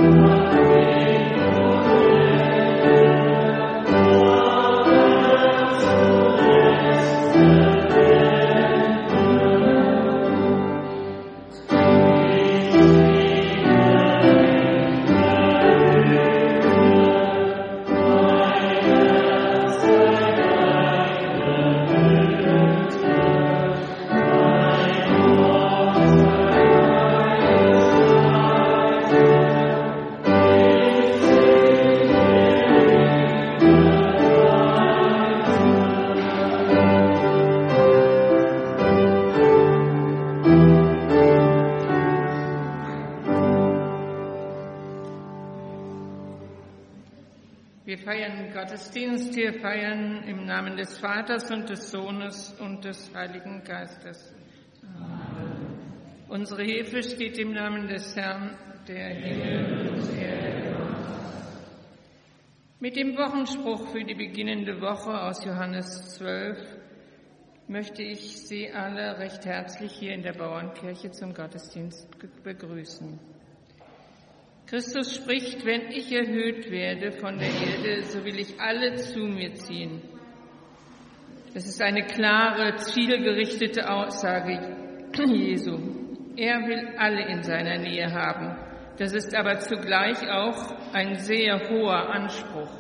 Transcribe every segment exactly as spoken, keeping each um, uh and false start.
Wir feiern Gottesdienst, wir feiern im Namen des Vaters und des Sohnes und des Heiligen Geistes. Amen. Unsere Hilfe steht im Namen des Herrn, der Himmel und Erde gemacht hat. Mit dem Wochenspruch für die beginnende Woche aus Johannes zwölf möchte ich Sie alle recht herzlich hier in der Bauernkirche zum Gottesdienst begrüßen. Christus spricht: Wenn ich erhöht werde von der Erde, so will ich alle zu mir ziehen. Das ist eine klare, zielgerichtete Aussage Jesu. Er will alle in seiner Nähe haben. Das ist aber zugleich auch ein sehr hoher Anspruch.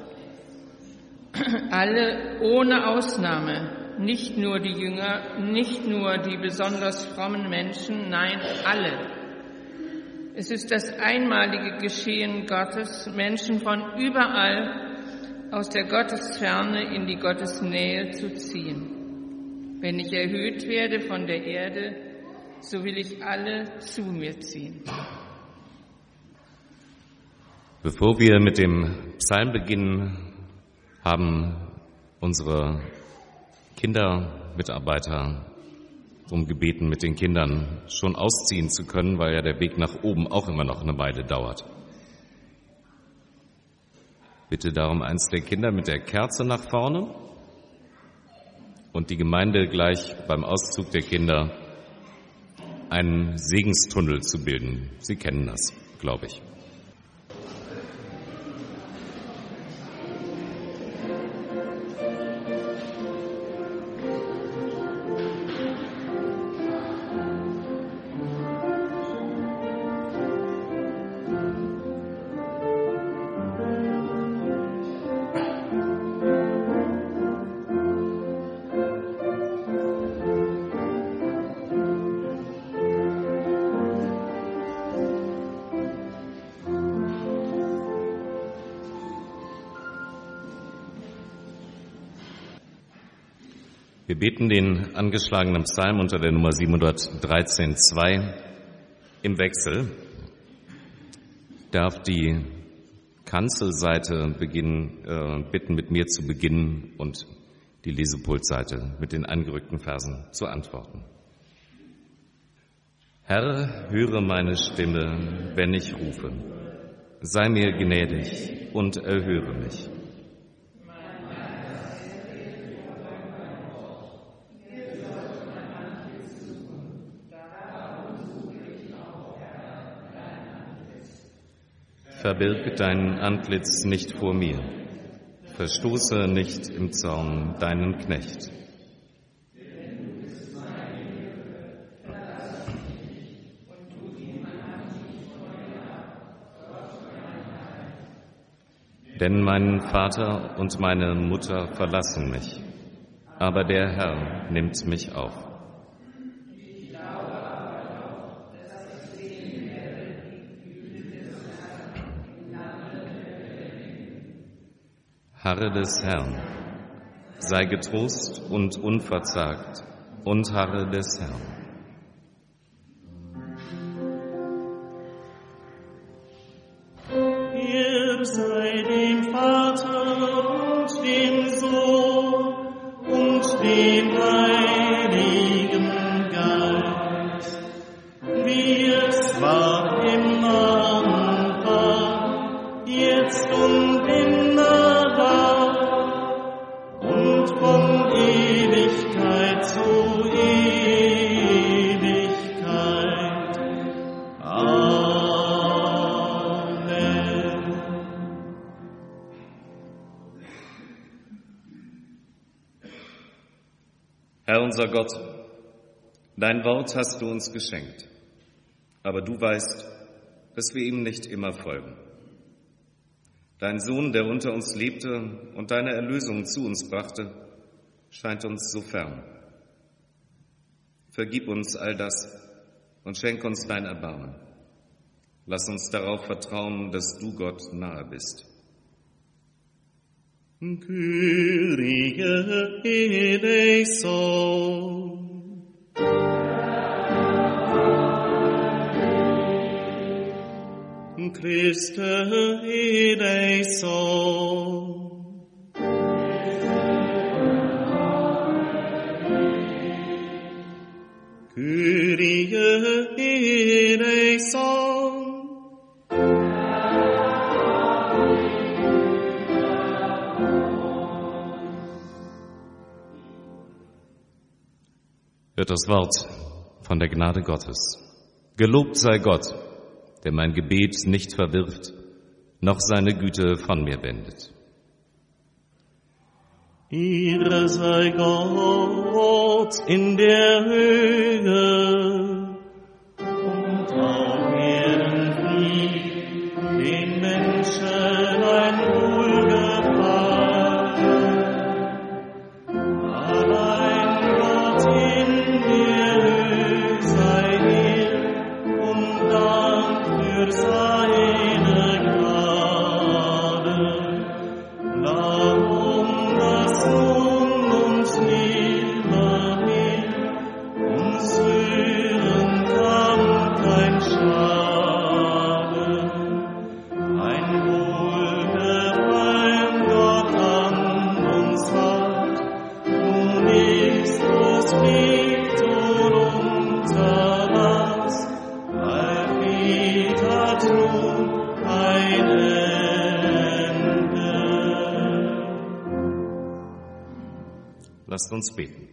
Alle ohne Ausnahme, nicht nur die Jünger, nicht nur die besonders frommen Menschen, nein, alle. Es ist das einmalige Geschehen Gottes, Menschen von überall aus der Gottesferne in die Gottesnähe zu ziehen. Wenn ich erhöht werde von der Erde, so will ich alle zu mir ziehen. Bevor wir mit dem Psalm beginnen, haben unsere Kindermitarbeiter darum gebeten, mit den Kindern schon ausziehen zu können, weil ja der Weg nach oben auch immer noch eine Weile dauert. Bitte darum eins der Kinder mit der Kerze nach vorne und die Gemeinde gleich beim Auszug der Kinder einen Segenstunnel zu bilden. Sie kennen das, glaube ich. Wir beten den angeschlagenen Psalm unter der Nummer siebenhundertdreizehn zwei im Wechsel. Darf die Kanzelseite beginnen, äh, bitten, mit mir zu beginnen und die Lesepultseite mit den angerückten Versen zu antworten. Herr, höre meine Stimme, wenn ich rufe. Sei mir gnädig und erhöre mich. Verbirg dein Antlitz nicht vor mir, verstoße nicht im Zorn deinen Knecht. Denn mein Vater und meine Mutter verlassen mich, aber der Herr nimmt mich auf. Harre des Herrn, sei getrost und unverzagt und harre des Herrn. Ehre sei dem Vater und dem Sohn und dem Heiligen Geist, wie es war im Anfang, jetzt und immer. Amen. unser Gott, dein Wort hast du uns geschenkt, aber du weißt, dass wir ihm nicht immer folgen. Dein Sohn, der unter uns lebte und deine Erlösung zu uns brachte, scheint uns so fern. Vergib uns all das und schenk uns dein Erbarmen. Lass uns darauf vertrauen, dass du Gott nahe bist. Kyrie eleison. Christe eleison. Kyrie eleison. Hört das Wort von der Gnade Gottes. Gelobt sei Gott, der mein Gebet nicht verwirft, noch seine Güte von mir wendet. Ehre sei Gott in der Höhe und auf Erden Fried, den Menschen ein Wohlgefallen. Allein Gott in der Höhe sei Ehre und Dank für seine Gnade. Darum das nun uns nimmermehr uns hören kann kein Schaden. Ein Wohlgefallen Gott an uns hat, nun ist uns Pflicht und Unterlass, weil Fried hat nun ein Ende. Lasst uns beten.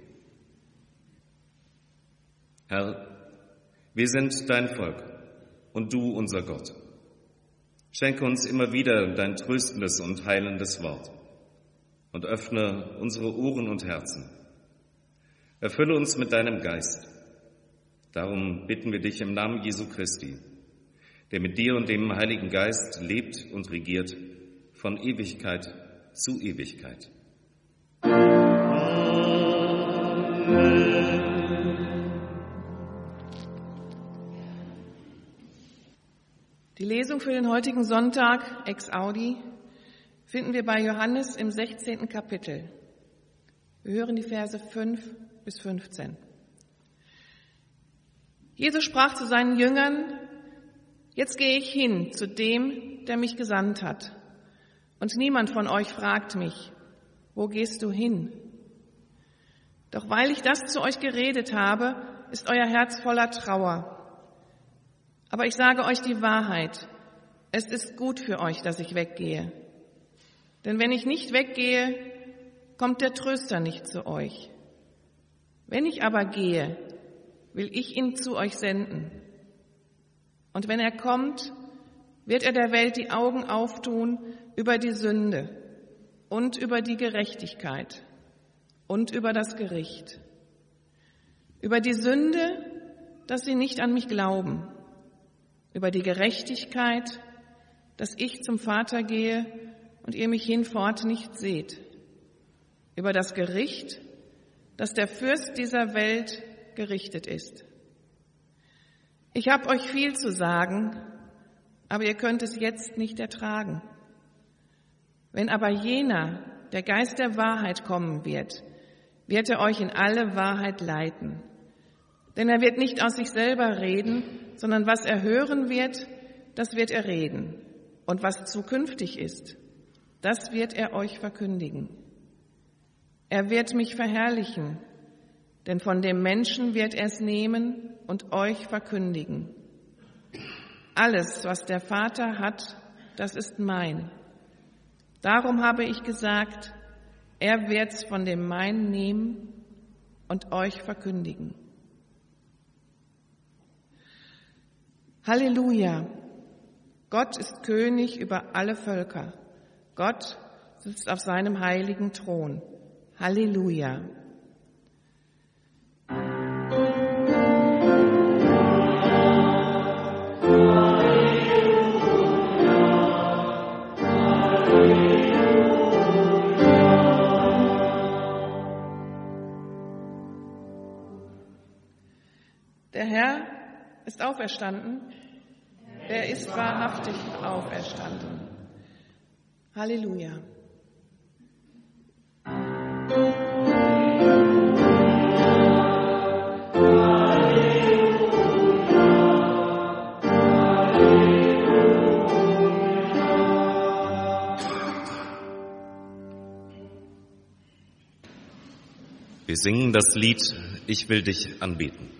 Herr, wir sind dein Volk und du unser Gott. Schenke uns immer wieder dein tröstendes und heilendes Wort und öffne unsere Ohren und Herzen. Erfülle uns mit deinem Geist. Darum bitten wir dich im Namen Jesu Christi, der mit dir und dem Heiligen Geist lebt und regiert von Ewigkeit zu Ewigkeit. Die Lesung für den heutigen Sonntag, ex audi, finden wir bei Johannes im sechzehnten Kapitel. Wir hören die Verse fünf bis fünfzehn. Jesus sprach zu seinen Jüngern: Jetzt gehe ich hin zu dem, der mich gesandt hat. Und niemand von euch fragt mich: Wo gehst du hin? Doch weil ich das zu euch geredet habe, ist euer Herz voller Trauer. Aber ich sage euch die Wahrheit: Es ist gut für euch, dass ich weggehe. Denn wenn ich nicht weggehe, kommt der Tröster nicht zu euch. Wenn ich aber gehe, will ich ihn zu euch senden. Und wenn er kommt, wird er der Welt die Augen auftun über die Sünde und über die Gerechtigkeit und über das Gericht. Über die Sünde, dass sie nicht an mich glauben. Über die Gerechtigkeit, dass ich zum Vater gehe und ihr mich hinfort nicht seht. Über das Gericht, dass der Fürst dieser Welt gerichtet ist. Ich habe euch viel zu sagen, aber ihr könnt es jetzt nicht ertragen. Wenn aber jener, der Geist der Wahrheit, kommen wird, wird er euch in alle Wahrheit leiten. Denn er wird nicht aus sich selber reden, sondern was er hören wird, das wird er reden. Und was zukünftig ist, das wird er euch verkündigen. Er wird mich verherrlichen, denn von dem Menschen wird er es nehmen und euch verkündigen. Alles, was der Vater hat, das ist mein. Darum habe ich gesagt, er wird's von dem meinen nehmen und euch verkündigen. Halleluja! Gott ist König über alle Völker. Gott sitzt auf seinem heiligen Thron. Halleluja! auferstanden? Er ist wahrhaftig auferstanden. Halleluja. Wir singen das Lied Ich will dich anbeten.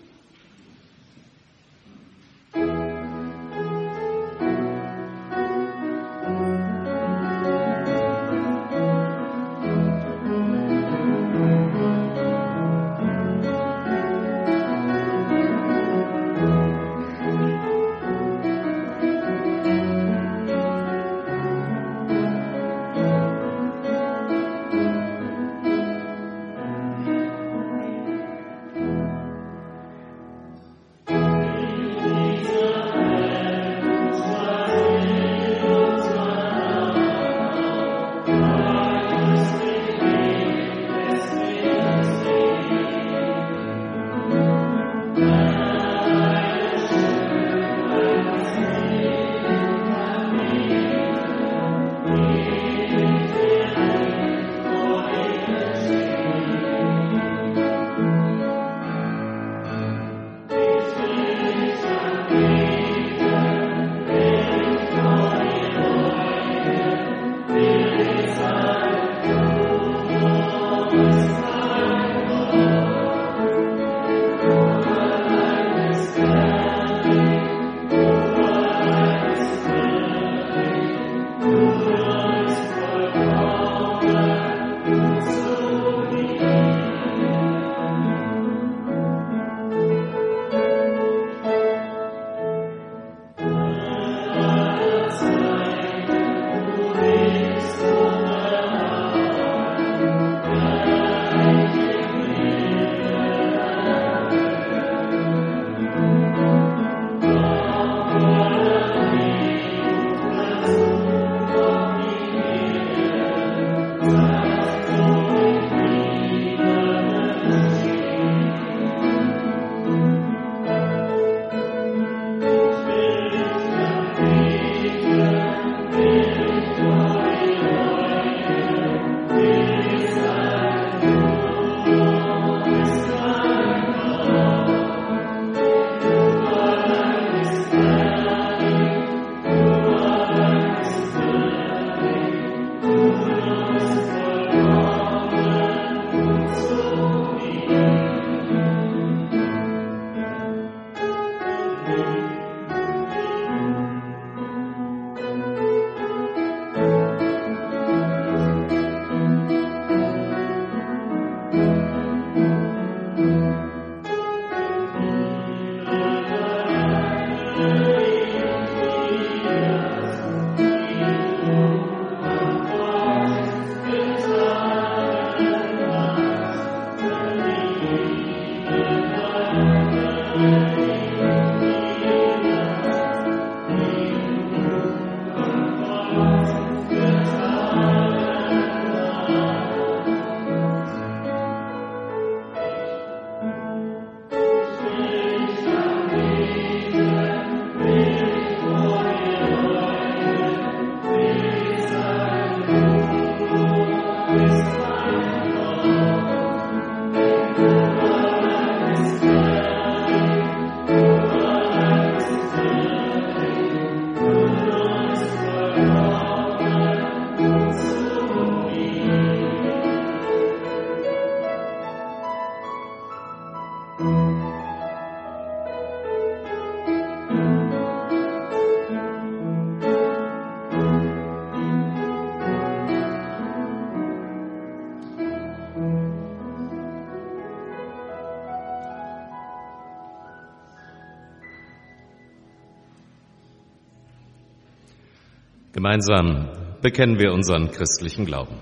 Gemeinsam bekennen wir unseren christlichen Glauben.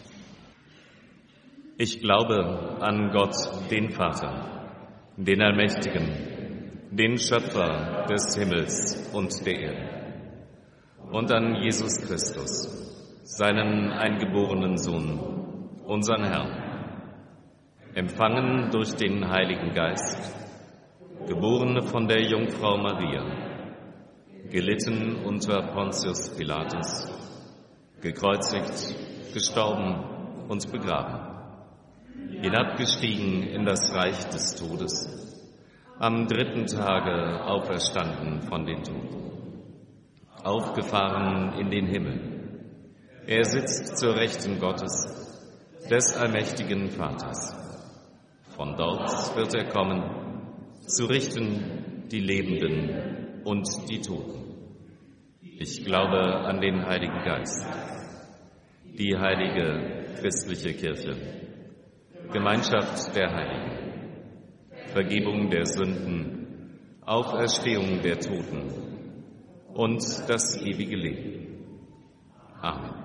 Ich glaube an Gott, den Vater, den Allmächtigen, den Schöpfer des Himmels und der Erde, und an Jesus Christus, seinen eingeborenen Sohn, unseren Herrn, empfangen durch den Heiligen Geist, geborene von der Jungfrau Maria, gelitten unter Pontius Pilatus, gekreuzigt, gestorben und begraben, hinabgestiegen in das Reich des Todes, am dritten Tage auferstanden von den Toten, aufgefahren in den Himmel. Er sitzt zur Rechten Gottes, des allmächtigen Vaters. Von dort wird er kommen, zu richten die Lebenden und die Toten. Ich glaube an den Heiligen Geist, die heilige christliche Kirche, Gemeinschaft der Heiligen, Vergebung der Sünden, Auferstehung der Toten und das ewige Leben. Amen.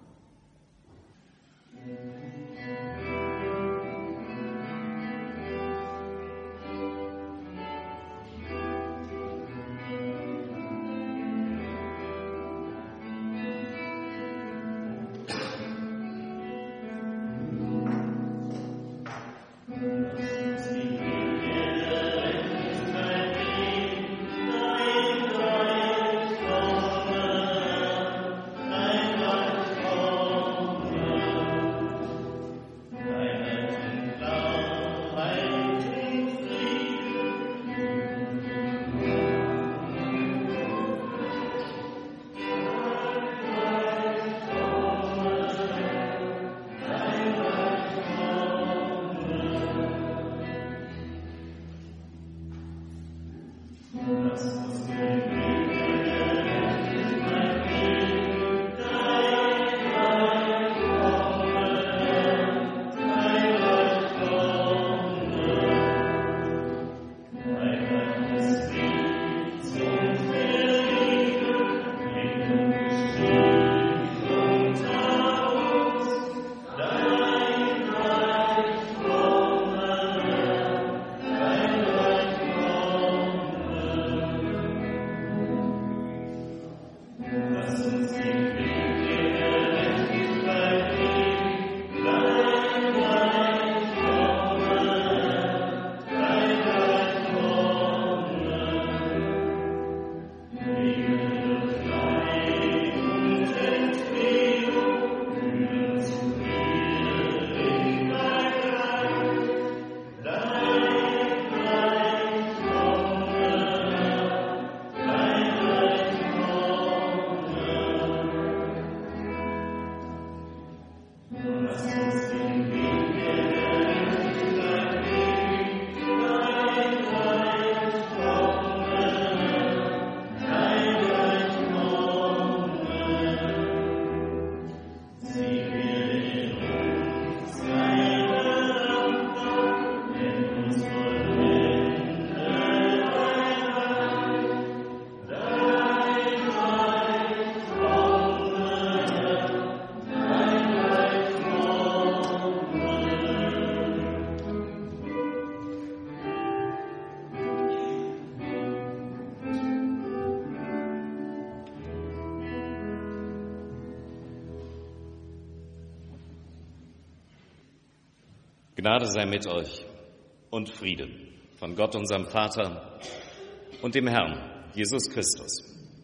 Gnade sei mit euch und Friede von Gott, unserem Vater und dem Herrn, Jesus Christus.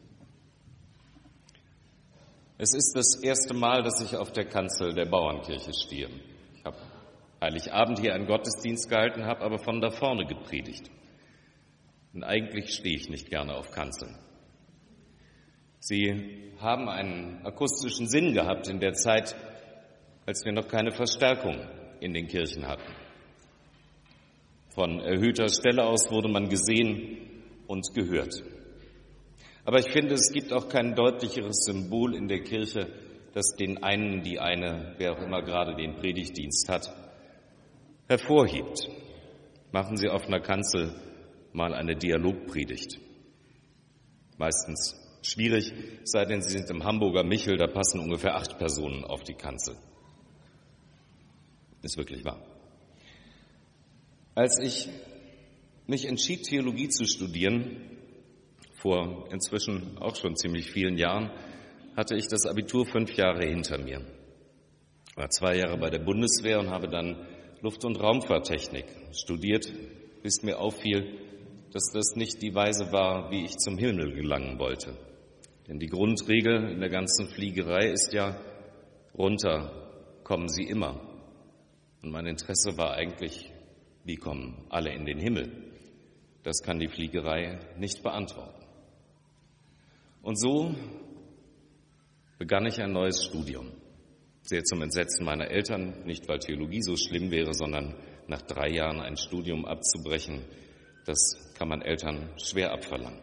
Es ist das erste Mal, dass ich auf der Kanzel der Bauernkirche stehe. Ich habe Heiligabend hier einen Gottesdienst gehalten, habe aber von da vorne gepredigt. Und eigentlich stehe ich nicht gerne auf Kanzeln. Sie haben einen akustischen Sinn gehabt in der Zeit, als wir noch keine Verstärkung in den Kirchen hatten. Von erhöhter Stelle aus wurde man gesehen und gehört. Aber ich finde, es gibt auch kein deutlicheres Symbol in der Kirche, das den einen, die eine, wer auch immer gerade den Predigtdienst hat, hervorhebt. Machen Sie auf einer Kanzel mal eine Dialogpredigt. Meistens schwierig, es sei denn, Sie sind im Hamburger Michel, da passen ungefähr acht Personen auf die Kanzel. Ist wirklich wahr. Als ich mich entschied, Theologie zu studieren, vor inzwischen auch schon ziemlich vielen Jahren, hatte ich das Abitur fünf Jahre hinter mir. War zwei Jahre bei der Bundeswehr und habe dann Luft- und Raumfahrttechnik studiert, bis mir auffiel, dass das nicht die Weise war, wie ich zum Himmel gelangen wollte. Denn die Grundregel in der ganzen Fliegerei ist ja, runter kommen sie immer. Und mein Interesse war eigentlich, wie kommen alle in den Himmel? Das kann die Fliegerei nicht beantworten. Und so begann ich ein neues Studium. Sehr zum Entsetzen meiner Eltern, nicht weil Theologie so schlimm wäre, sondern nach drei Jahren ein Studium abzubrechen, das kann man Eltern schwer abverlangen.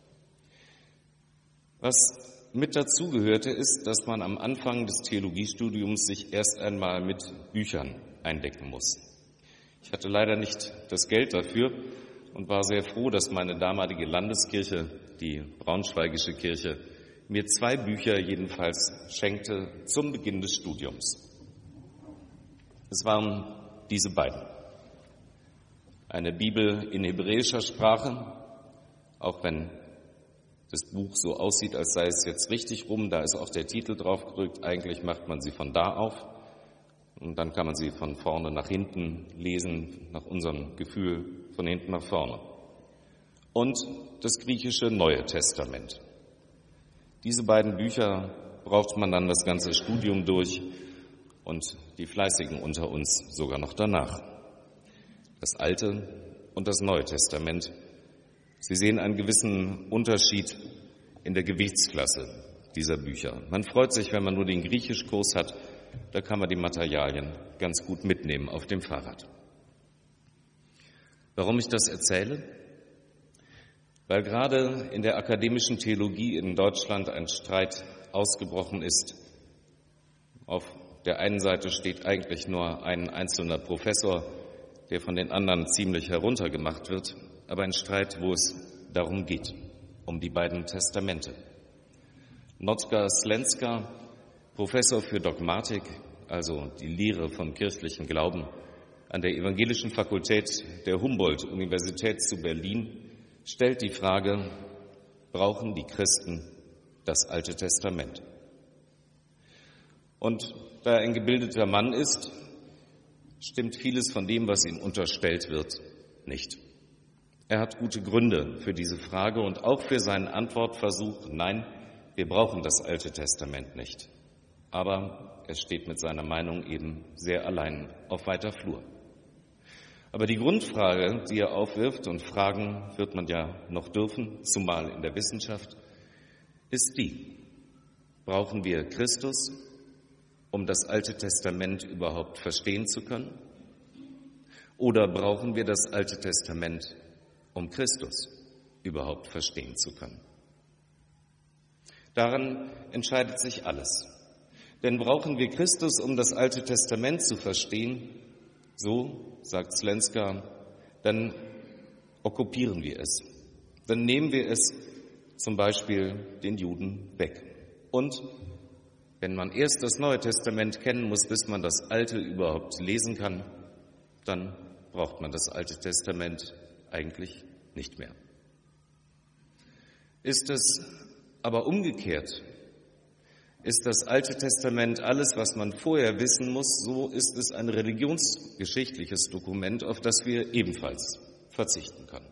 Was mit dazugehörte, ist, dass man am Anfang des Theologiestudiums sich erst einmal mit Büchern eindecken muss. Ich hatte leider nicht das Geld dafür und war sehr froh, dass meine damalige Landeskirche, die Braunschweigische Kirche, mir zwei Bücher jedenfalls schenkte zum Beginn des Studiums. Es waren diese beiden. Eine Bibel in hebräischer Sprache, auch wenn das Buch so aussieht, als sei es jetzt richtig rum, da ist auch der Titel drauf gedrückt, eigentlich macht man sie von da auf und dann kann man sie von vorne nach hinten lesen, nach unserem Gefühl von hinten nach vorne. Und das griechische Neue Testament. Diese beiden Bücher braucht man dann das ganze Studium durch und die Fleißigen unter uns sogar noch danach. Das Alte und das Neue Testament. Sie sehen einen gewissen Unterschied in der Gewichtsklasse dieser Bücher. Man freut sich, wenn man nur den Griechischkurs hat, da kann man die Materialien ganz gut mitnehmen auf dem Fahrrad. Warum ich das erzähle? Weil gerade in der akademischen Theologie in Deutschland ein Streit ausgebrochen ist. Auf der einen Seite steht eigentlich nur ein einzelner Professor, der von den anderen ziemlich heruntergemacht wird, aber ein Streit, wo es darum geht, um die beiden Testamente. Notka Slenska, Professor für Dogmatik, also die Lehre vom kirchlichen Glauben, an der Evangelischen Fakultät der Humboldt-Universität zu Berlin, stellt die Frage, brauchen die Christen das Alte Testament? Und da er ein gebildeter Mann ist, stimmt vieles von dem, was ihm unterstellt wird, nicht. Er hat gute Gründe für diese Frage und auch für seinen Antwortversuch, nein, wir brauchen das Alte Testament nicht. Aber er steht mit seiner Meinung eben sehr allein auf weiter Flur. Aber die Grundfrage, die er aufwirft, und fragen wird man ja noch dürfen, zumal in der Wissenschaft, ist die: Brauchen wir Christus, um das Alte Testament überhaupt verstehen zu können? Oder brauchen wir das Alte Testament, um Christus überhaupt verstehen zu können? Daran entscheidet sich alles. Denn brauchen wir Christus, um das Alte Testament zu verstehen, so sagt Slenska, dann okkupieren wir es. Dann nehmen wir es zum Beispiel den Juden weg. Und wenn man erst das Neue Testament kennen muss, bis man das Alte überhaupt lesen kann, dann braucht man das Alte Testament eigentlich nicht mehr. Ist es aber umgekehrt? Ist das Alte Testament alles, was man vorher wissen muss, so ist es ein religionsgeschichtliches Dokument, auf das wir ebenfalls verzichten können.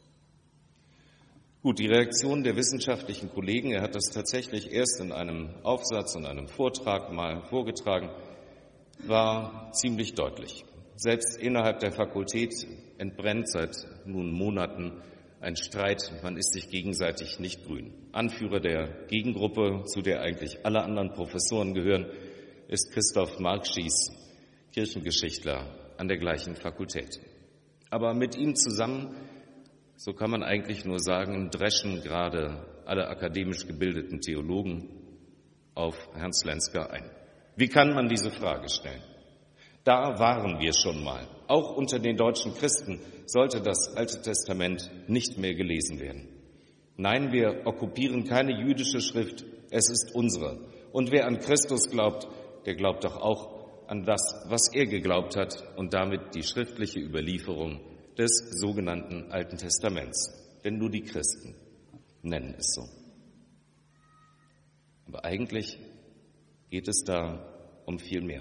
Gut, die Reaktion der wissenschaftlichen Kollegen, er hat das tatsächlich erst in einem Aufsatz und einem Vortrag mal vorgetragen, war ziemlich deutlich. Selbst innerhalb der Fakultät entbrennt seit nun Monaten ein Streit, man ist sich gegenseitig nicht grün. Anführer der Gegengruppe, zu der eigentlich alle anderen Professoren gehören, ist Christoph Markschies, Kirchengeschichtler an der gleichen Fakultät. Aber mit ihm zusammen, so kann man eigentlich nur sagen, dreschen gerade alle akademisch gebildeten Theologen auf Herrn Slenska ein. Wie kann man diese Frage stellen? Da waren wir schon mal. Auch unter den deutschen Christen sollte das Alte Testament nicht mehr gelesen werden. Nein, wir okkupieren keine jüdische Schrift, es ist unsere. Und wer an Christus glaubt, der glaubt doch auch an das, was er geglaubt hat und damit die schriftliche Überlieferung des sogenannten Alten Testaments. Denn nur die Christen nennen es so. Aber eigentlich geht es da um viel mehr.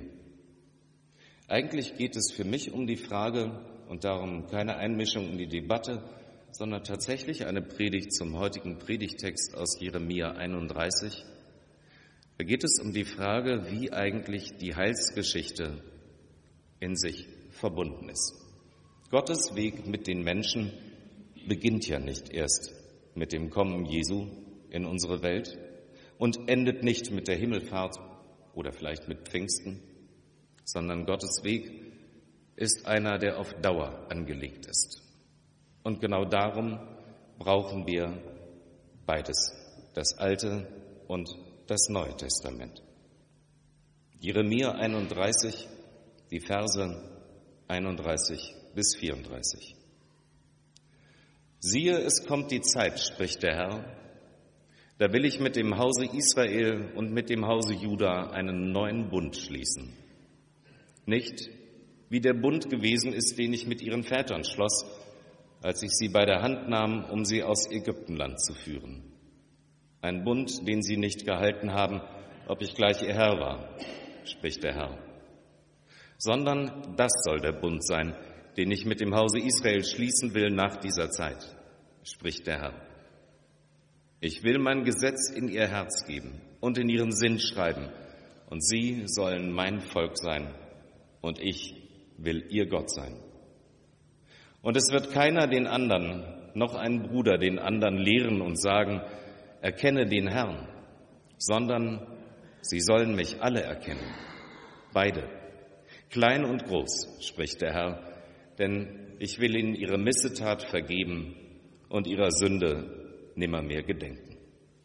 Eigentlich geht es für mich um die Frage, und darum keine Einmischung in die Debatte, sondern tatsächlich eine Predigt zum heutigen Predigtext aus Jeremia einunddreißig. Da geht es um die Frage, wie eigentlich die Heilsgeschichte in sich verbunden ist. Gottes Weg mit den Menschen beginnt ja nicht erst mit dem Kommen Jesu in unsere Welt und endet nicht mit der Himmelfahrt oder vielleicht mit Pfingsten, sondern Gottes Weg ist einer, der auf Dauer angelegt ist. Und genau darum brauchen wir beides, das Alte und das Neue Testament. Jeremia einunddreißig, die Verse einunddreißig bis vierunddreißig. Siehe, es kommt die Zeit, spricht der Herr, da will ich mit dem Hause Israel und mit dem Hause Juda einen neuen Bund schließen. Nicht, wie der Bund gewesen ist, den ich mit ihren Vätern schloss, als ich sie bei der Hand nahm, um sie aus Ägyptenland zu führen. Ein Bund, den sie nicht gehalten haben, ob ich gleich ihr Herr war, spricht der Herr. Sondern das soll der Bund sein, den ich mit dem Hause Israel schließen will nach dieser Zeit, spricht der Herr. Ich will mein Gesetz in ihr Herz geben und in ihren Sinn schreiben, und sie sollen mein Volk sein, und ich will ihr Gott sein. Und es wird keiner den anderen, noch ein Bruder den anderen lehren und sagen, erkenne den Herrn, sondern sie sollen mich alle erkennen, beide, klein und groß, spricht der Herr, denn ich will ihnen ihre Missetat vergeben und ihrer Sünde nimmermehr gedenken.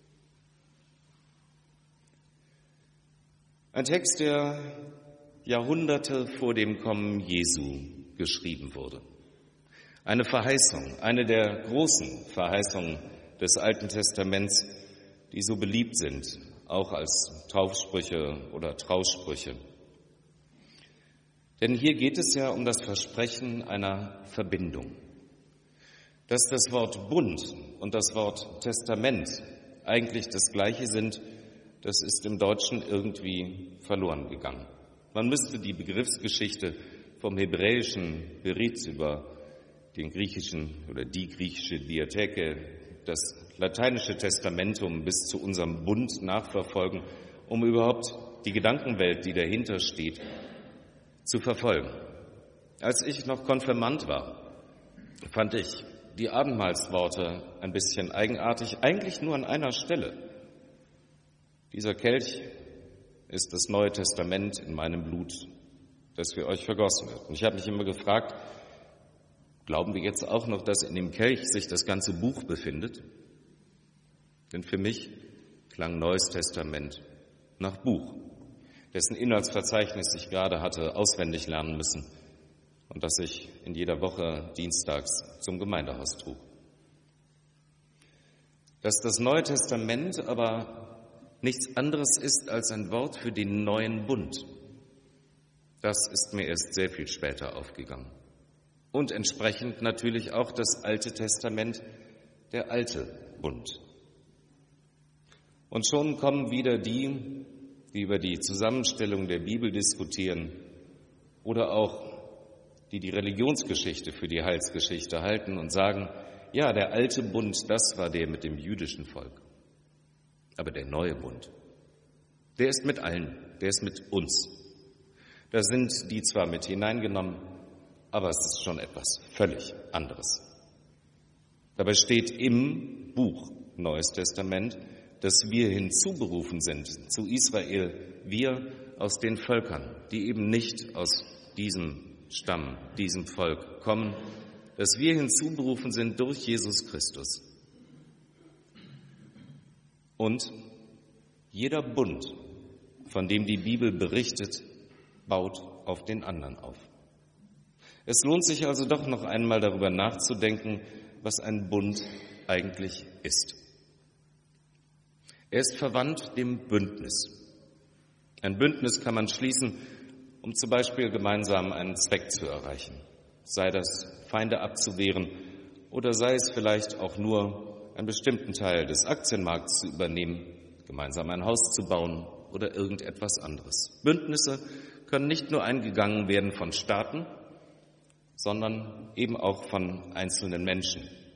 Ein Text, der Jahrhunderte vor dem Kommen Jesu geschrieben wurde. Eine Verheißung, eine der großen Verheißungen des Alten Testaments, die so beliebt sind, auch als Taufsprüche oder Traussprüche. Denn hier geht es ja um das Versprechen einer Verbindung. Dass das Wort Bund und das Wort Testament eigentlich das Gleiche sind, das ist im Deutschen irgendwie verloren gegangen. Man müsste die Begriffsgeschichte vom hebräischen Berit über den griechischen oder die griechische Diatheke, das lateinische Testamentum bis zu unserem Bund nachverfolgen, um überhaupt die Gedankenwelt, die dahinter steht, zu verfolgen. Als ich noch Konfirmand war, fand ich die Abendmahlsworte ein bisschen eigenartig, eigentlich nur an einer Stelle. Dieser Kelch ist das Neue Testament in meinem Blut, das für euch vergossen wird. Und ich habe mich immer gefragt, glauben wir jetzt auch noch, dass in dem Kelch sich das ganze Buch befindet? Denn für mich klang Neues Testament nach Buch, dessen Inhaltsverzeichnis ich gerade hatte auswendig lernen müssen und das ich in jeder Woche dienstags zum Gemeindehaus trug. Dass das Neue Testament aber nichts anderes ist als ein Wort für den neuen Bund, das ist mir erst sehr viel später aufgegangen. Und entsprechend natürlich auch das Alte Testament, der alte Bund. Und schon kommen wieder die, die über die Zusammenstellung der Bibel diskutieren oder auch die die Religionsgeschichte für die Heilsgeschichte halten und sagen, ja, der alte Bund, das war der mit dem jüdischen Volk. Aber der neue Bund, der ist mit allen, der ist mit uns. Da sind die zwar mit hineingenommen, aber es ist schon etwas völlig anderes. Dabei steht im Buch Neues Testament, dass wir hinzuberufen sind zu Israel, wir aus den Völkern, die eben nicht aus diesem Stamm, diesem Volk kommen, dass wir hinzuberufen sind durch Jesus Christus. Und jeder Bund, von dem die Bibel berichtet, baut auf den anderen auf. Es lohnt sich also doch noch einmal darüber nachzudenken, was ein Bund eigentlich ist. Er ist verwandt dem Bündnis. Ein Bündnis kann man schließen, um zum Beispiel gemeinsam einen Zweck zu erreichen, sei das Feinde abzuwehren oder sei es vielleicht auch nur einen bestimmten Teil des Aktienmarkts zu übernehmen, gemeinsam ein Haus zu bauen oder irgendetwas anderes. Bündnisse können nicht nur eingegangen werden von Staaten, sondern eben auch von einzelnen Menschen,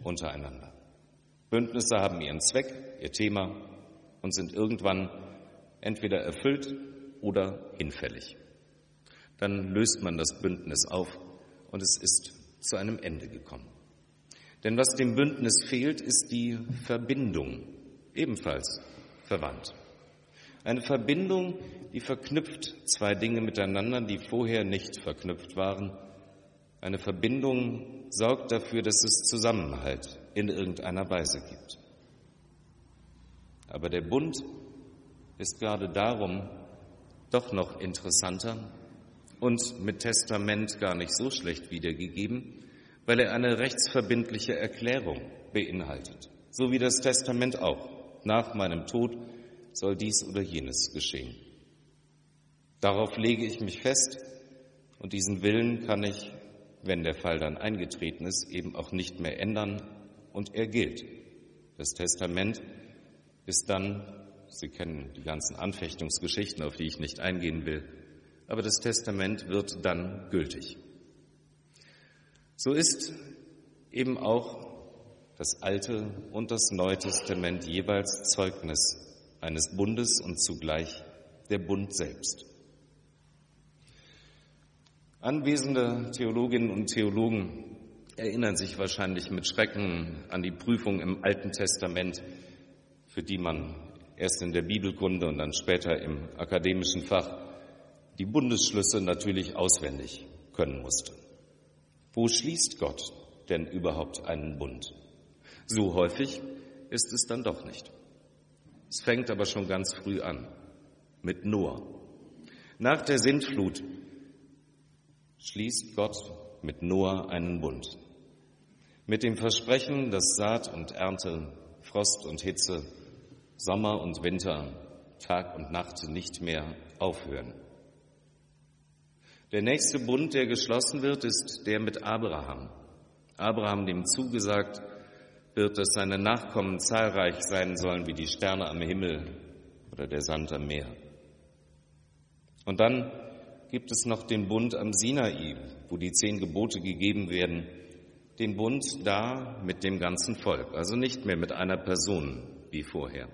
untereinander. Bündnisse haben ihren Zweck, ihr Thema und sind irgendwann entweder erfüllt oder hinfällig. Dann löst man das Bündnis auf und es ist zu einem Ende gekommen. Denn was dem Bündnis fehlt, ist die Verbindung, ebenfalls verwandt. Eine Verbindung, die verknüpft zwei Dinge miteinander, die vorher nicht verknüpft waren. Eine Verbindung sorgt dafür, dass es Zusammenhalt in irgendeiner Weise gibt. Aber der Bund ist gerade darum doch noch interessanter und mit Testament gar nicht so schlecht wiedergegeben, weil er eine rechtsverbindliche Erklärung beinhaltet, so wie das Testament auch. Nach meinem Tod soll dies oder jenes geschehen. Darauf lege ich mich fest und diesen Willen kann ich, wenn der Fall dann eingetreten ist, eben auch nicht mehr ändern und er gilt. Das Testament ist dann, Sie kennen die ganzen Anfechtungsgeschichten, auf die ich nicht eingehen will, aber das Testament wird dann gültig. So ist eben auch das Alte und das Neue Testament jeweils Zeugnis eines Bundes und zugleich der Bund selbst. Anwesende Theologinnen und Theologen erinnern sich wahrscheinlich mit Schrecken an die Prüfung im Alten Testament, für die man erst in der Bibelkunde und dann später im akademischen Fach die Bundesschlüsse natürlich auswendig können musste. Wo schließt Gott denn überhaupt einen Bund? So häufig ist es dann doch nicht. Es fängt aber schon ganz früh an, mit Noah. Nach der Sintflut schließt Gott mit Noah einen Bund. Mit dem Versprechen, dass Saat und Ernte, Frost und Hitze, Sommer und Winter, Tag und Nacht nicht mehr aufhören. Der nächste Bund, der geschlossen wird, ist der mit Abraham. Abraham, dem zugesagt wird, dass seine Nachkommen zahlreich sein sollen wie die Sterne am Himmel oder der Sand am Meer. Und dann gibt es noch den Bund am Sinai, wo die zehn Gebote gegeben werden, den Bund da mit dem ganzen Volk, also nicht mehr mit einer Person wie vorher.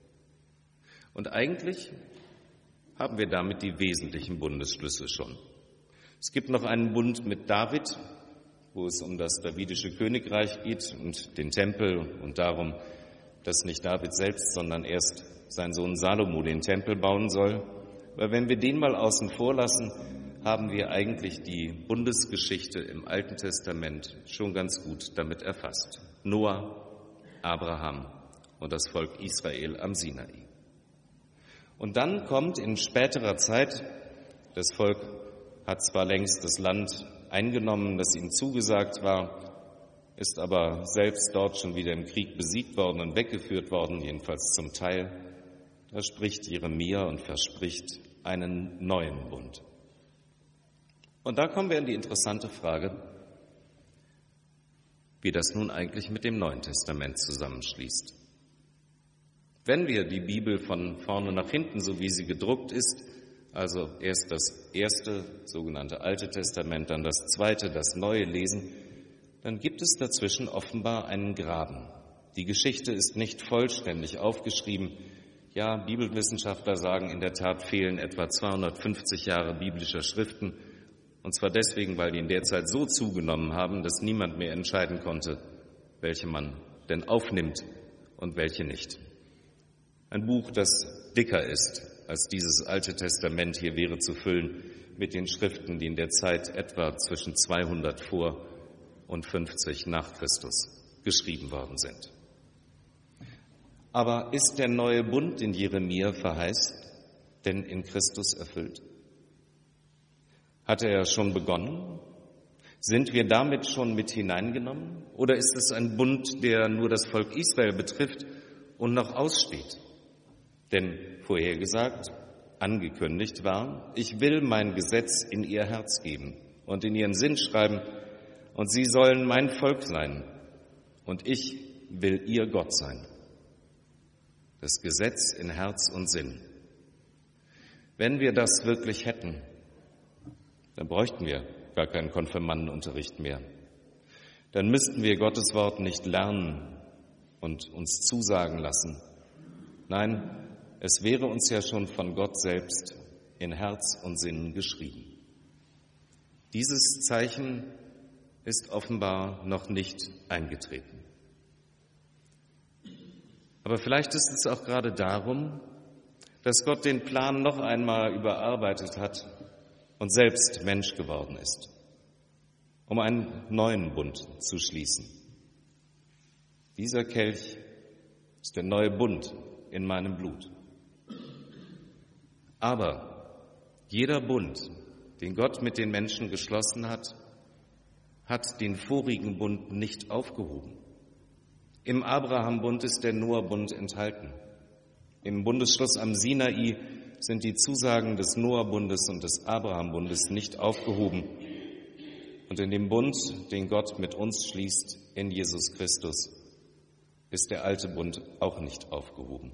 Und eigentlich haben wir damit die wesentlichen Bundesschlüsse schon. Es gibt noch einen Bund mit David, wo es um das davidische Königreich geht und den Tempel und darum, dass nicht David selbst, sondern erst sein Sohn Salomo den Tempel bauen soll. Weil wenn wir den mal außen vor lassen, haben wir eigentlich die Bundesgeschichte im Alten Testament schon ganz gut damit erfasst. Noah, Abraham und das Volk Israel am Sinai. Und dann kommt in späterer Zeit, das Volk hat zwar längst das Land eingenommen, das ihm zugesagt war, ist aber selbst dort schon wieder im Krieg besiegt worden und weggeführt worden, jedenfalls zum Teil. Da spricht Jeremia und verspricht einen neuen Bund. Und da kommen wir an die interessante Frage, wie das nun eigentlich mit dem Neuen Testament zusammenschließt. Wenn wir die Bibel von vorne nach hinten, so wie sie gedruckt ist, also erst das erste, sogenannte Alte Testament, dann das zweite, das Neue lesen, dann gibt es dazwischen offenbar einen Graben. Die Geschichte ist nicht vollständig aufgeschrieben. Ja, Bibelwissenschaftler sagen, in der Tat fehlen etwa zweihundertfünfzig Jahre biblischer Schriften, und zwar deswegen, weil die in der Zeit so zugenommen haben, dass niemand mehr entscheiden konnte, welche man denn aufnimmt und welche nicht. Ein Buch, das dicker ist als dieses Alte Testament hier, wäre zu füllen mit den Schriften, die in der Zeit etwa zwischen zweihundert vor und fünfzig nach Christus geschrieben worden sind. Aber ist der neue Bund, den Jeremia verheißt, denn in Christus erfüllt? Hat er ja schon begonnen? Sind wir damit schon mit hineingenommen? Oder ist es ein Bund, der nur das Volk Israel betrifft und noch aussteht? Denn vorhergesagt, angekündigt war, ich will mein Gesetz in ihr Herz geben und in ihren Sinn schreiben, und sie sollen mein Volk sein, und ich will ihr Gott sein. Das Gesetz in Herz und Sinn. Wenn wir das wirklich hätten, dann bräuchten wir gar keinen Konfirmandenunterricht mehr. dann müssten wir Gottes Wort nicht lernen und uns zusagen lassen. Nein, es wäre uns ja schon von Gott selbst in Herz und Sinn geschrieben. Dieses Zeichen ist offenbar noch nicht eingetreten. Aber vielleicht ist es auch gerade darum, dass Gott den Plan noch einmal überarbeitet hat und selbst Mensch geworden ist, um einen neuen Bund zu schließen. Dieser Kelch ist der neue Bund in meinem Blut. Aber jeder Bund, den Gott mit den Menschen geschlossen hat, hat den vorigen Bund nicht aufgehoben. Im Abraham-Bund ist der Noah-Bund enthalten. Im Bundesschluss am Sinai sind die Zusagen des Noah-Bundes und des Abraham-Bundes nicht aufgehoben. Und in dem Bund, den Gott mit uns schließt, in Jesus Christus, ist der alte Bund auch nicht aufgehoben.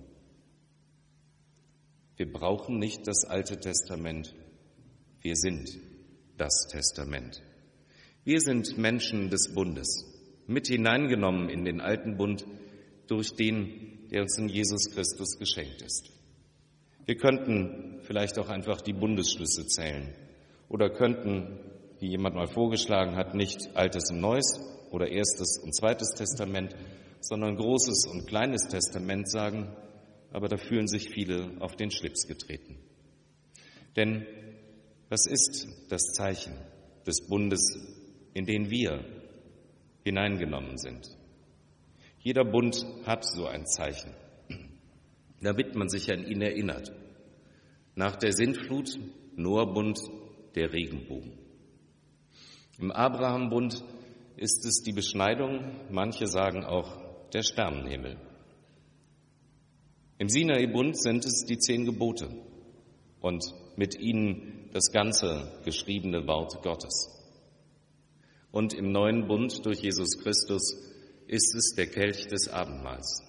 Wir brauchen nicht das Alte Testament. Wir sind das Testament. Wir sind Menschen des Bundes, mit hineingenommen in den alten Bund durch den, der uns in Jesus Christus geschenkt ist. Wir könnten vielleicht auch einfach die Bundesschlüsse zählen oder könnten, wie jemand mal vorgeschlagen hat, nicht Altes und Neues oder Erstes und Zweites Testament, sondern Großes und Kleines Testament sagen, aber da fühlen sich viele auf den Schlips getreten. Denn das ist das Zeichen des Bundes, in den wir hineingenommen sind. Jeder Bund hat so ein Zeichen, damit man sich an ihn erinnert. Nach der Sintflut, Noah-Bund, der Regenbogen. Im Abraham-Bund ist es die Beschneidung, manche sagen auch der Sternenhimmel. Im Sinai-Bund sind es die zehn Gebote und mit ihnen das ganze geschriebene Wort Gottes. Und im neuen Bund durch Jesus Christus ist es der Kelch des Abendmahls,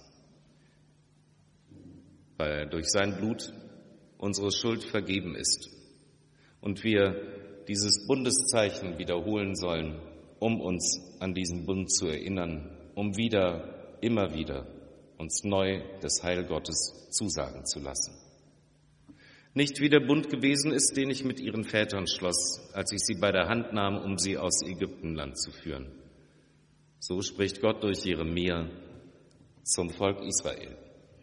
weil durch sein Blut unsere Schuld vergeben ist und wir dieses Bundeszeichen wiederholen sollen, um uns an diesen Bund zu erinnern, um wieder, immer wieder uns neu das Heil Gottes zusagen zu lassen. Nicht wie der Bund gewesen ist, den ich mit ihren Vätern schloss, als ich sie bei der Hand nahm, um sie aus Ägyptenland zu führen. So spricht Gott durch Jeremia zum Volk Israel.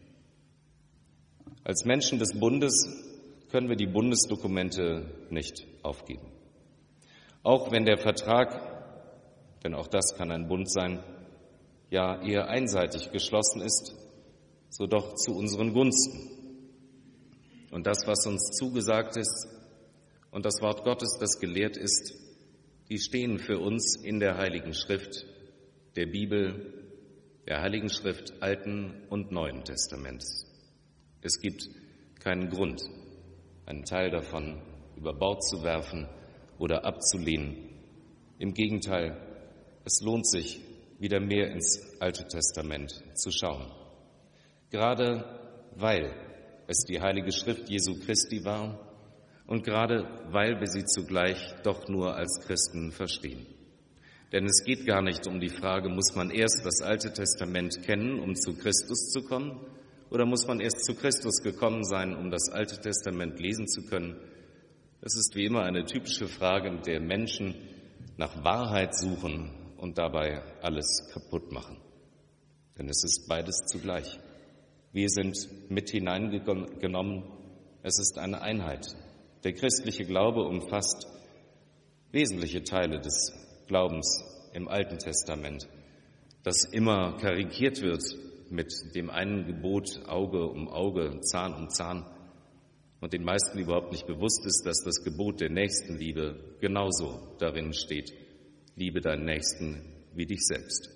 Als Menschen des Bundes können wir die Bundesdokumente nicht aufgeben. Auch wenn der Vertrag, denn auch das kann ein Bund sein, ja eher einseitig geschlossen ist, so doch zu unseren Gunsten. Und das, was uns zugesagt ist und das Wort Gottes, das gelehrt ist, die stehen für uns in der Heiligen Schrift, der Bibel, der Heiligen Schrift Alten und Neuen Testaments. Es gibt keinen Grund, einen Teil davon über Bord zu werfen oder abzulehnen. Im Gegenteil, es lohnt sich, wieder mehr ins Alte Testament zu schauen. Gerade weil es die Heilige Schrift Jesu Christi war und gerade weil wir sie zugleich doch nur als Christen verstehen. Denn es geht gar nicht um die Frage, muss man erst das Alte Testament kennen, um zu Christus zu kommen, oder muss man erst zu Christus gekommen sein, um das Alte Testament lesen zu können? Das ist wie immer eine typische Frage, mit der Menschen nach Wahrheit suchen und dabei alles kaputt machen. Denn es ist beides zugleich. Wir sind mit hineingenommen. Es ist eine Einheit. Der christliche Glaube umfasst wesentliche Teile des Glaubens im Alten Testament, das immer karikiert wird mit dem einen Gebot Auge um Auge, Zahn um Zahn und den meisten überhaupt nicht bewusst ist, dass das Gebot der Nächstenliebe genauso darin steht. Liebe deinen Nächsten wie dich selbst.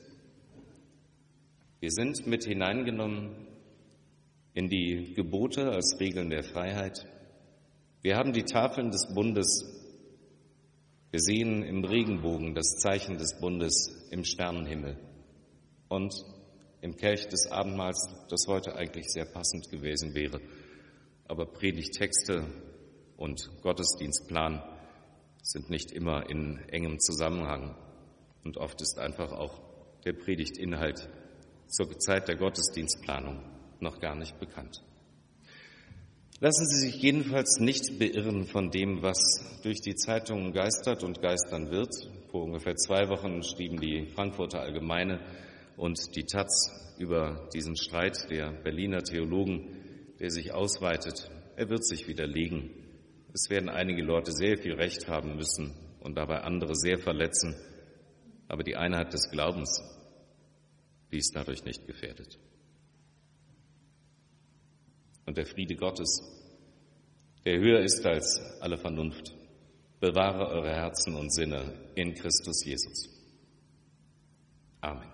Wir sind mit hineingenommen in die Gebote als Regeln der Freiheit. Wir haben die Tafeln des Bundes. Wir sehen im Regenbogen das Zeichen des Bundes im Sternenhimmel und im Kelch des Abendmahls, das heute eigentlich sehr passend gewesen wäre. Aber Predigttexte und Gottesdienstplan sind nicht immer in engem Zusammenhang. Und oft ist einfach auch der Predigtinhalt zur Zeit der Gottesdienstplanung noch gar nicht bekannt. Lassen Sie sich jedenfalls nicht beirren von dem, was durch die Zeitungen geistert und geistern wird. Vor ungefähr zwei Wochen schrieben die Frankfurter Allgemeine und die Taz über diesen Streit der Berliner Theologen, der sich ausweitet. Er wird sich widerlegen. Es werden einige Leute sehr viel Recht haben müssen und dabei andere sehr verletzen. Aber die Einheit des Glaubens, die ist dadurch nicht gefährdet. Und der Friede Gottes, der höher ist als alle Vernunft, bewahre eure Herzen und Sinne in Christus Jesus. Amen.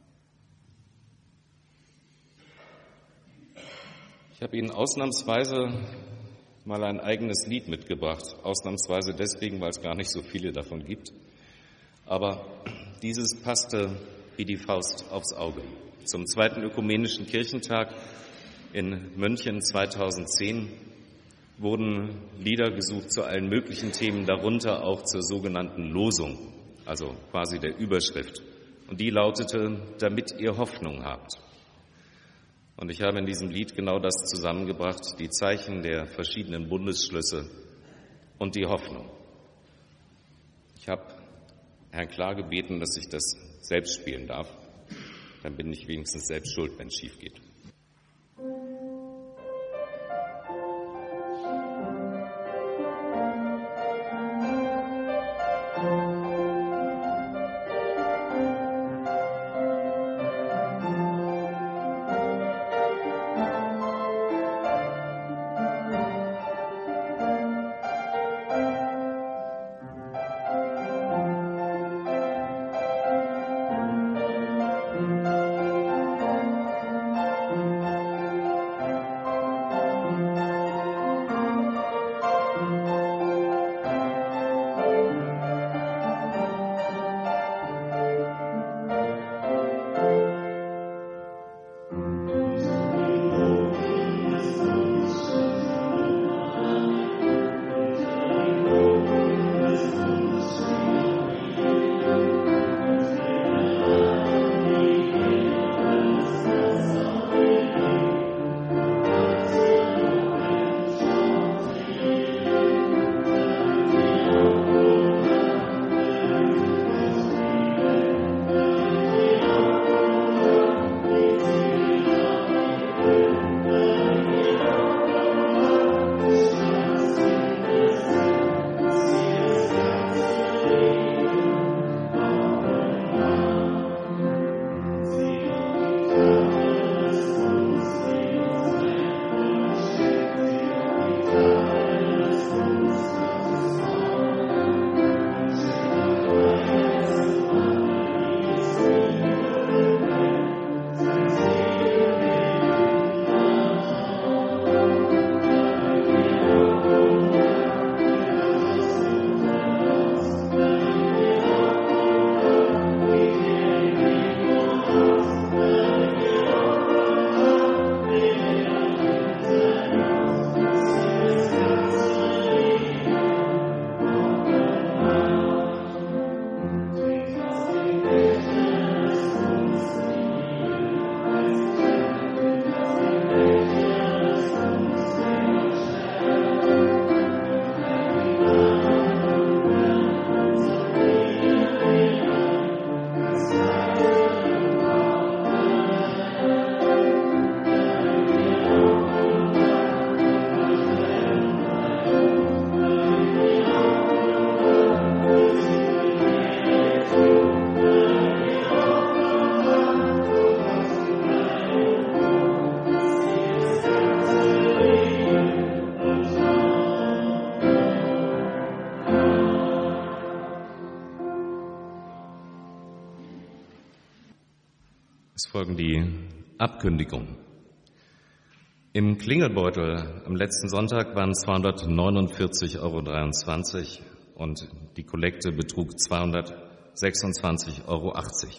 Ich habe Ihnen ausnahmsweise mal ein eigenes Lied mitgebracht. Ausnahmsweise deswegen, weil es gar nicht so viele davon gibt. Aber dieses passte wie die Faust aufs Auge. Zum zweiten Ökumenischen Kirchentag in München zweitausendzehn wurden Lieder gesucht zu allen möglichen Themen, darunter auch zur sogenannten Losung, also quasi der Überschrift. Und die lautete, damit ihr Hoffnung habt. Und ich habe in diesem Lied genau das zusammengebracht, die Zeichen der verschiedenen Bundesschlüsse und die Hoffnung. Ich habe Herrn Klar gebeten, dass ich das selbst spielen darf. Dann bin ich wenigstens selbst schuld, wenn es schief geht. Es folgen die Abkündigungen. Im Klingelbeutel am letzten Sonntag waren zweihundertneunundvierzig Euro dreiundzwanzig und die Kollekte betrug zweihundertsechsundzwanzig Euro achtzig.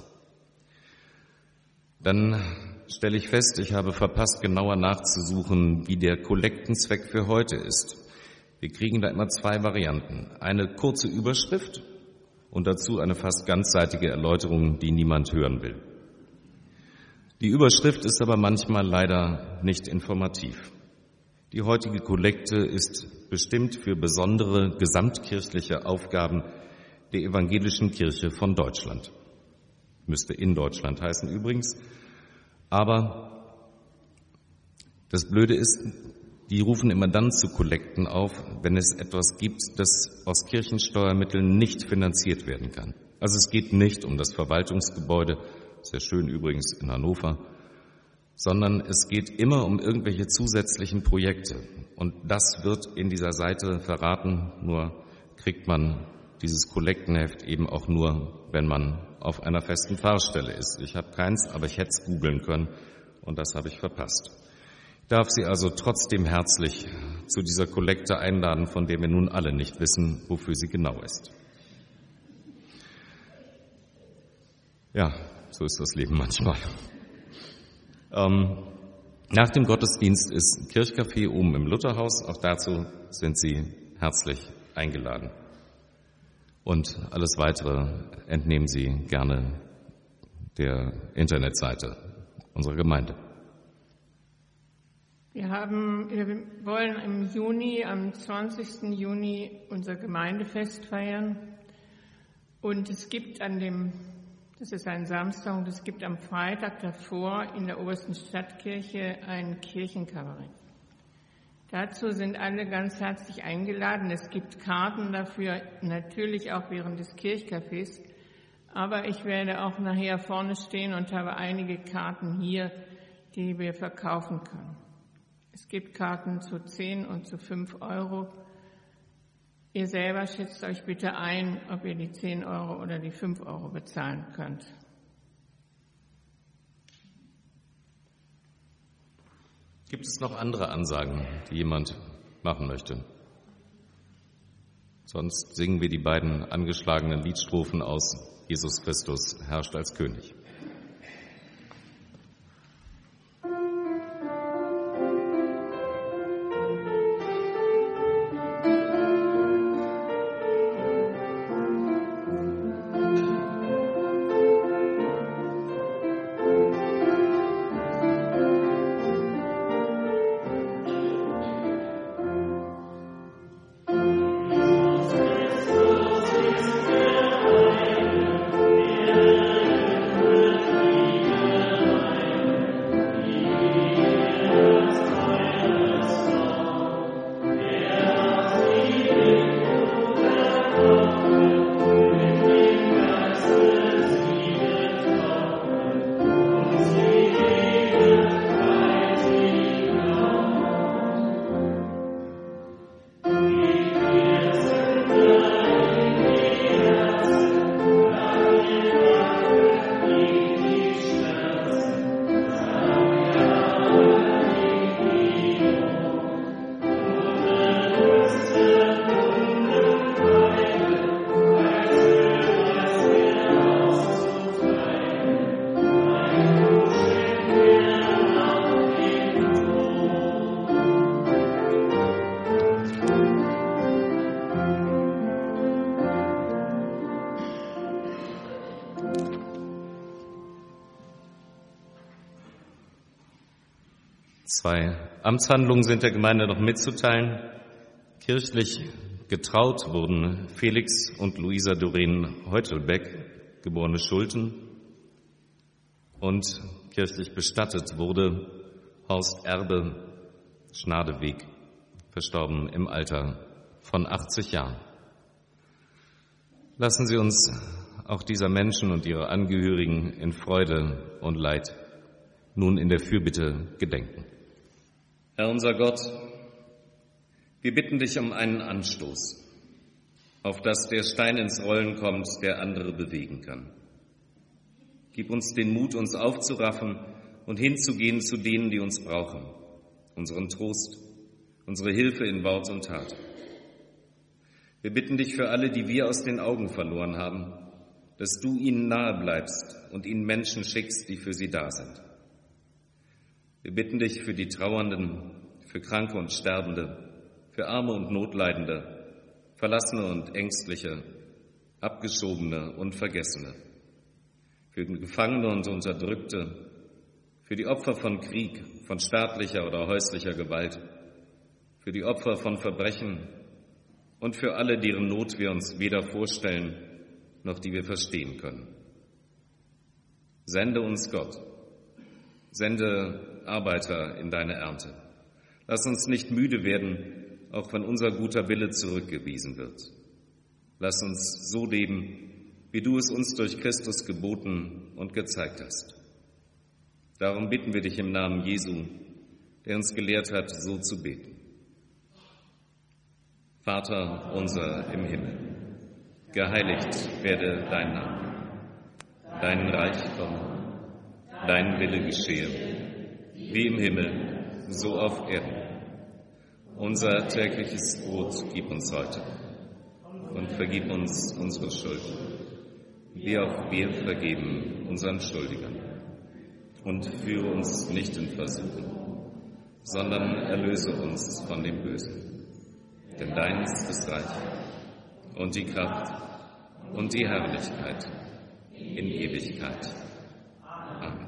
Dann stelle ich fest, ich habe verpasst, genauer nachzusuchen, wie der Kollektenzweck für heute ist. Wir kriegen da immer zwei Varianten. Eine kurze Überschrift und dazu eine fast ganzseitige Erläuterung, die niemand hören will. Die Überschrift ist aber manchmal leider nicht informativ. Die heutige Kollekte ist bestimmt für besondere gesamtkirchliche Aufgaben der Evangelischen Kirche von Deutschland. Müsste in Deutschland heißen übrigens. Aber das Blöde ist, die rufen immer dann zu Kollekten auf, wenn es etwas gibt, das aus Kirchensteuermitteln nicht finanziert werden kann. Also es geht nicht um das Verwaltungsgebäude, sehr schön übrigens in Hannover, sondern es geht immer um irgendwelche zusätzlichen Projekte. Und das wird in dieser Seite verraten, nur kriegt man dieses Kollektenheft eben auch nur, wenn man auf einer festen Pfarrstelle ist. Ich habe keins, aber ich hätte es googeln können und das habe ich verpasst. Ich darf Sie also trotzdem herzlich zu dieser Kollekte einladen, von der wir nun alle nicht wissen, wofür sie genau ist. Ja, so ist das Leben manchmal. Ähm, nach dem Gottesdienst ist Kirchcafé oben im Lutherhaus. Auch dazu sind Sie herzlich eingeladen. Und alles Weitere entnehmen Sie gerne der Internetseite unserer Gemeinde. Wir haben, wir wollen im Juni, am zwanzigsten Juni unser Gemeindefest feiern. Und es gibt an dem, das ist ein Samstag, und es gibt am Freitag davor in der Obersten Stadtkirche ein Kirchenkabarett. Dazu sind alle ganz herzlich eingeladen. Es gibt Karten dafür, natürlich auch während des Kirchcafés. Aber ich werde auch nachher vorne stehen und habe einige Karten hier, die wir verkaufen können. Es gibt Karten zu zehn und zu fünf Euro. Ihr selber schätzt euch bitte ein, ob ihr die zehn Euro oder die fünf Euro bezahlen könnt. Gibt es noch andere Ansagen, die jemand machen möchte? Sonst singen wir die beiden angeschlagenen Liedstrophen aus Jesus Christus herrscht als König. Zwei Amtshandlungen sind der Gemeinde noch mitzuteilen. Kirchlich getraut wurden Felix und Luisa Doreen Heutelbeck, geborene Schulten, und kirchlich bestattet wurde Horst Erbe Schnadeweg, verstorben im Alter von achtzig Jahren. Lassen Sie uns auch dieser Menschen und ihrer Angehörigen in Freude und Leid nun in der Fürbitte gedenken. Herr unser Gott, wir bitten dich um einen Anstoß, auf dass der Stein ins Rollen kommt, der andere bewegen kann. Gib uns den Mut, uns aufzuraffen und hinzugehen zu denen, die uns brauchen, unseren Trost, unsere Hilfe in Wort und Tat. Wir bitten dich für alle, die wir aus den Augen verloren haben, dass du ihnen nahe bleibst und ihnen Menschen schickst, die für sie da sind. Wir bitten dich für die Trauernden, für Kranke und Sterbende, für Arme und Notleidende, Verlassene und Ängstliche, Abgeschobene und Vergessene, für Gefangene und Unterdrückte, für die Opfer von Krieg, von staatlicher oder häuslicher Gewalt, für die Opfer von Verbrechen und für alle, deren Not wir uns weder vorstellen, noch die wir verstehen können. Sende uns Gott, sende Arbeiter in deine Ernte. Lass uns nicht müde werden, auch wenn unser guter Wille zurückgewiesen wird. Lass uns so leben, wie du es uns durch Christus geboten und gezeigt hast. Darum bitten wir dich im Namen Jesu, der uns gelehrt hat, so zu beten. Vater unser im Himmel, geheiligt werde dein Name, dein Reich komme, dein Wille geschehe, wie im Himmel, so auf Erden. Unser tägliches Brot gib uns heute und vergib uns unsere Schuld, wie auch wir vergeben unseren Schuldigern. Und führe uns nicht in Versuchung, sondern erlöse uns von dem Bösen. Denn dein ist das Reich und die Kraft und die Herrlichkeit in Ewigkeit. Amen.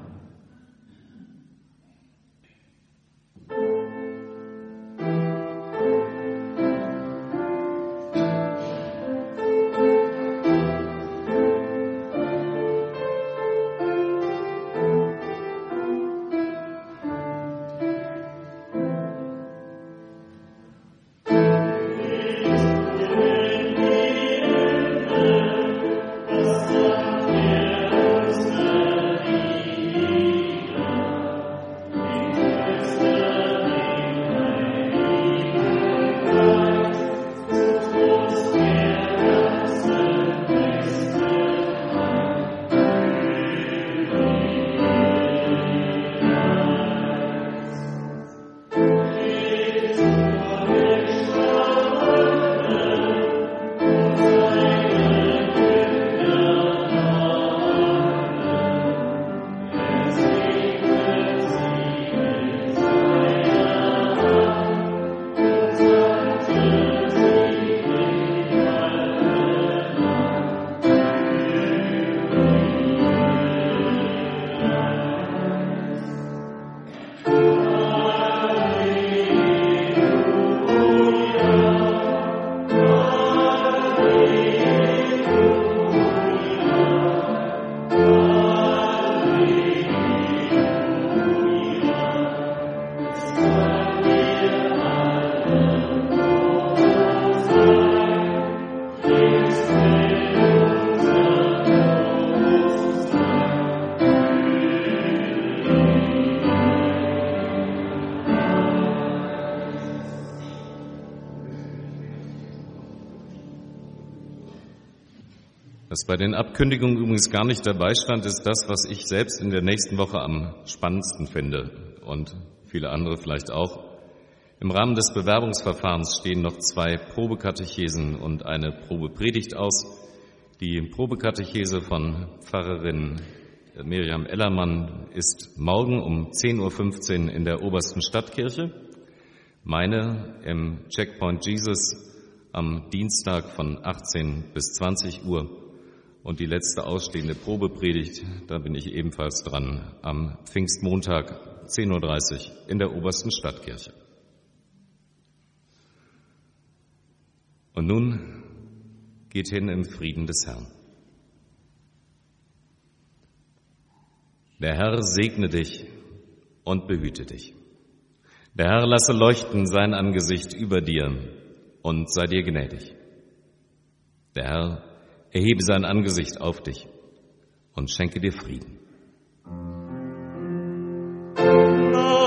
Was bei den Abkündigungen übrigens gar nicht dabei stand, ist das, was ich selbst in der nächsten Woche am spannendsten finde und viele andere vielleicht auch. Im Rahmen des Bewerbungsverfahrens stehen noch zwei Probekatechesen und eine Probepredigt aus. Die Probekatechese von Pfarrerin Miriam Ellermann ist morgen um zehn Uhr fünfzehn in der Obersten Stadtkirche. Meine im Checkpoint Jesus am Dienstag von achtzehn bis zwanzig Uhr. Und die letzte ausstehende Probepredigt, da bin ich ebenfalls dran, am Pfingstmontag zehn Uhr dreißig in der Obersten Stadtkirche. Und nun geht hin im Frieden des Herrn. Der Herr segne dich und behüte dich. Der Herr lasse leuchten sein Angesicht über dir und sei dir gnädig. Der Herr erhebe sein Angesicht auf dich und schenke dir Frieden. Amen.